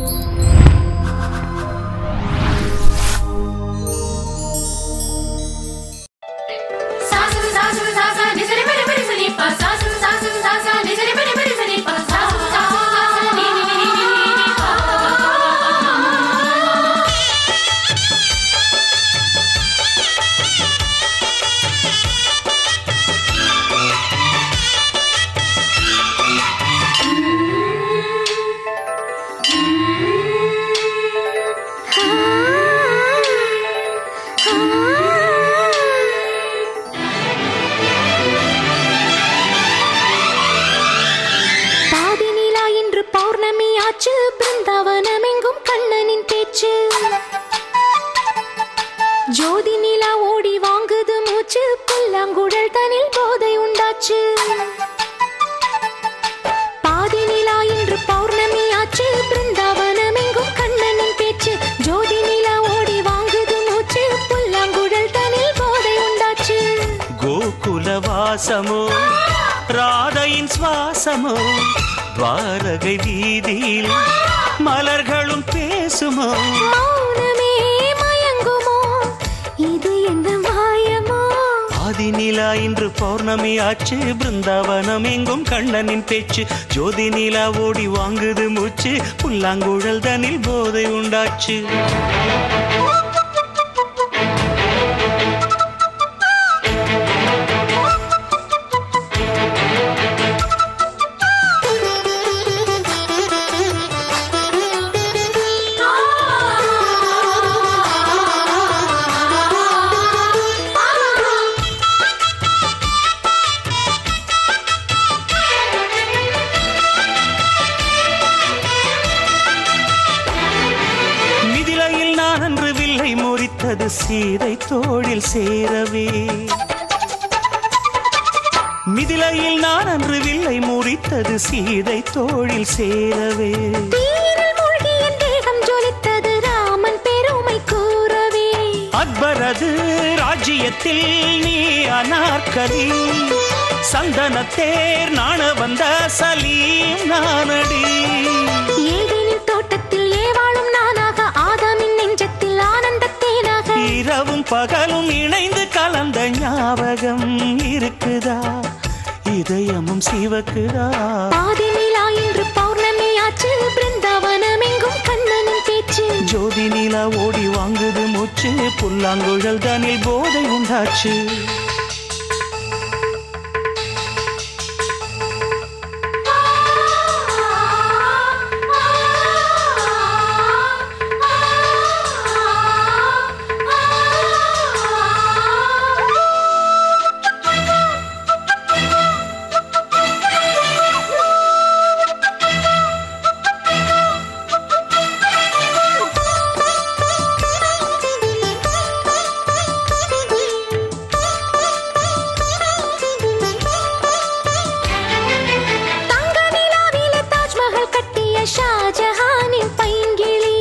பிருந்தாவனமெங்கும் கண்ணனின் பேச்சு ஜோதி நிலா ஓடி வாங்குது மூச்சு புல்லாங்குழல் தனில் போதை உண்டாச்சு பாதி நிலா இன்று பௌர்ணமி ஆச்சு பிருந்தாவனமெங்கும் கண்ணனின் பேச்சு ஜோதி நிலா ஓடி வாங்குது மூச்சு புல்லாங்குழல் தனில் போதை உண்டாச்சு கோகுல வாசமோ ராதையின் சுவாசமோ துவாரகை வீதியில் மலர்களும் பேசுமோ மௌனமே மயங்குமோ இது என்ன மாயமோ ஆதி நிலா இன்று பௌர்ணமி ஆச்சு பிருந்தாவனம் எங்கும் கண்ணனின் பேச்சு ஜோதி நிலா ஓடி வாங்குது மூச்சு புல்லாங்குழல் தனில் போதை உண்டாச்சு முறித்தது சீதை தோளில் சேரவே மிதிலையில் நான் அன்று வில்லை முறித்தது சீதை தோளில் சேரவே தீரில் மூழ்கிய தேகம் ஜொலித்தது ராமன் பெருமை கூறவே அக்பரது ராஜ்யத்தில் நீ அனார்கலி சந்தனத்தேர் நாண வந்த சலீம் நானடி ஏதேனின் தோட்டத்தில் ஏவாளும் நானாக ஆதாமின் நெஞ்சத்தில் ஆனந்தத்தேனாக இரவும் பகலும் இணைந்து கலந்த ஞாபகம் இருக்குதா இதயமும் சிவக்குதா பாதி நிலா இன்று பௌர்ணமி ஆச்சு பிருந்தாவனம் எங்கும் கண்ணனின் பேச்சு ஜோதி நிலா ஓடி வாங்குது மூச்சு புல்லாங்குழல் தனில் போதை உண்டாச்சு ஷாஜஹானின் பைங்கிளி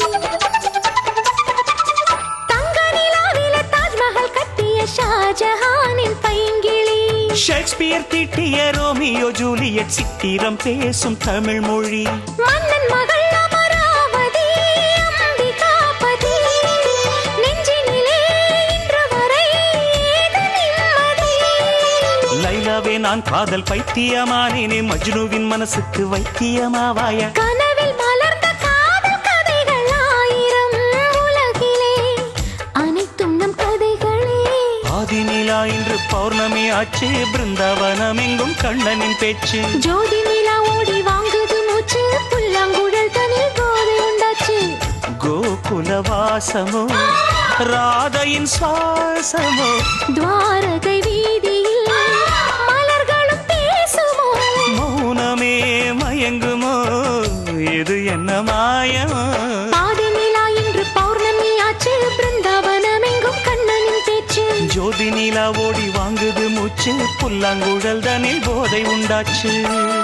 தங்க நிலாவில தாஜ்மஹல் கட்டிய ஷாஜஹானின் பைங்கிளி ஷேக்ஸ்பியர் தீட்டிய ரோமியோ ஜூலியட் சித்திரம் பேசும் தமிழ் மொழி மன்னன் மகள் அமராவதி அம்பிகாபதி நெஞ்சினிலே இன்று வரை ஏது நிம்மதி லைலாவே நான் காதல் பைத்தியமானேனே மஜ்னுவின் மனசுக்கு வைத்தியமாவாய கனவில் மலர்ந்த காதல் கதைகள் ஆயிரம் உலகிலே அனைத்தும் நம் கதைகளே ஆதி நிலா இன்று பௌர்ணமி ஆச்சு பிருந்தாவனம் எங்கும் கண்ணனின் பேச்சு ஜோதி நிலா ஓடி வாங்குது மூச்சு புல்லாங்குழல் தனில் போதை உண்டாச்சு கோகுல வாசமோ ராதையின் சுவாசமோ துவாரகை வீதியில் மலர்களும் பேசுமோ மௌனமே மயங்குமோ இது என்ன மாயமோ பாதி நிலா இன்று பௌர்ணமி ஆச்சு பிருந்தாவனம் எங்கும் கண்ணனின் பேச்சு ஜோதி நிலா ஓடி வாங்குது மூச்சு புல்லாங்குழல் தனில் போதை உண்டாச்சு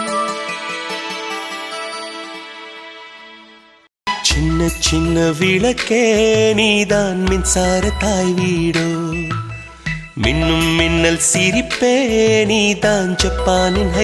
சின்ன சின்ன விளக்கே நீதான் மின்சார தாய் வீடோ மின்னும் மின்னல் சிரிப்பே நீதான் ஜப்பானின்